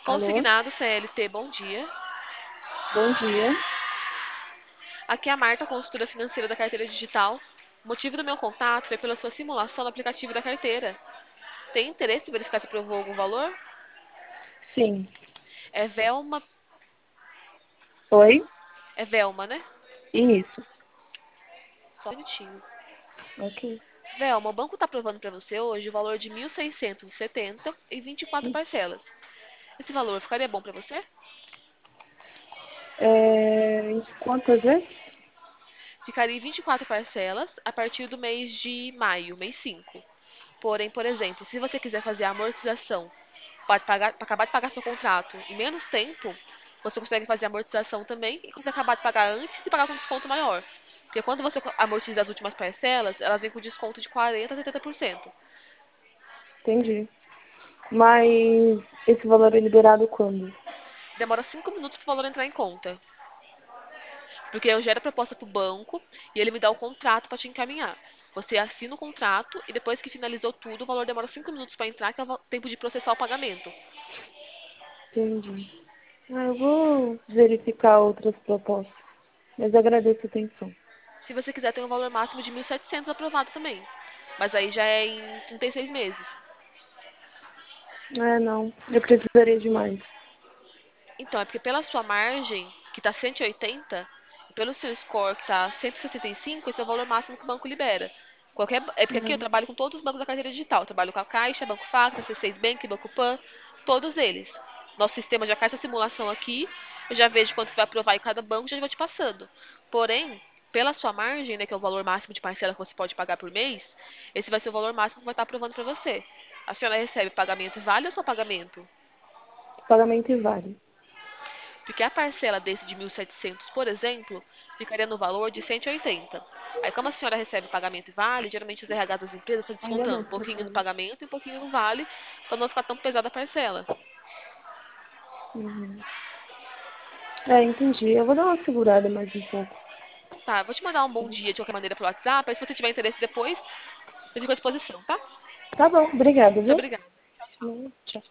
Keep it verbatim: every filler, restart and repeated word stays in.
Alô, Consignado C L T, bom dia. bom dia. Aqui é a Marta, consultora financeira da carteira digital. O motivo do meu contato foi pela sua simulação no aplicativo da carteira. Tem interesse em verificar se aprovou algum valor? Sim. É Velma, Oi? é Velma, né? Isso. Só um minutinho. Ok. Velma, o banco está aprovando para você hoje o valor de mil seiscentos e setenta e vinte e quatro parcelas. Esse valor ficaria bom para você? É, em quantas vezes? Ficaria em vinte e quatro parcelas a partir do mês de maio, mês cinco. Porém, por exemplo, se você quiser fazer a amortização para pagar, para acabar de pagar seu contrato em menos tempo, você consegue fazer a amortização também e consegue acabar de pagar antes e pagar com desconto maior. Porque quando você amortiza as últimas parcelas, elas vêm com desconto de quarenta a setenta por cento. Entendi. Mas esse valor é liberado quando? Demora cinco minutos para o valor entrar em conta. Porque eu gero a proposta para o banco e ele me dá o contrato para te encaminhar. Você assina o contrato e depois que finalizou tudo, o valor demora cinco minutos para entrar, que é o tempo de processar o pagamento. Entendi. Ah, eu vou verificar outras propostas. Mas agradeço a atenção. Se você quiser, tem um valor máximo de mil e setecentos aprovado também. Mas aí já é em trinta e seis meses. É, não. Eu precisaria de mais. Então, é porque pela sua margem, que está cento e oitenta, e pelo seu score, que está cento e sessenta e cinco, esse é o valor máximo que o banco libera. Qualquer, é porque aqui eu É, trabalho com todos os bancos da carteira digital. Eu trabalho com a Caixa, Banco Facta, C seis Bank, Banco Pan, todos eles. Nosso sistema já faz essa simulação aqui, eu já vejo quanto que vai aprovar em cada banco e já vou te passando. Porém, pela sua margem, né, que é o valor máximo de parcela que você pode pagar por mês, esse vai ser o valor máximo que vai estar aprovando para você. A senhora recebe pagamento vale ou só pagamento? pagamento e vale. Porque a parcela desse de mil e setecentos, por exemplo, ficaria no valor de cento e oitenta. Aí, como a senhora recebe pagamento e vale, geralmente os R Hs das empresas estão Ainda descontando não, um pouquinho no professora. pagamento e um pouquinho no vale, para não ficar tão pesada a parcela. Uhum. É, entendi. Eu vou dar uma segurada mais um pouco. Tá, vou te mandar um bom dia de qualquer maneira pelo WhatsApp, aí se você tiver interesse depois, eu fico à disposição, tá? Tá bom, obrigada, Muito viu? obrigada. Tchau, tchau. Hum, Tchau.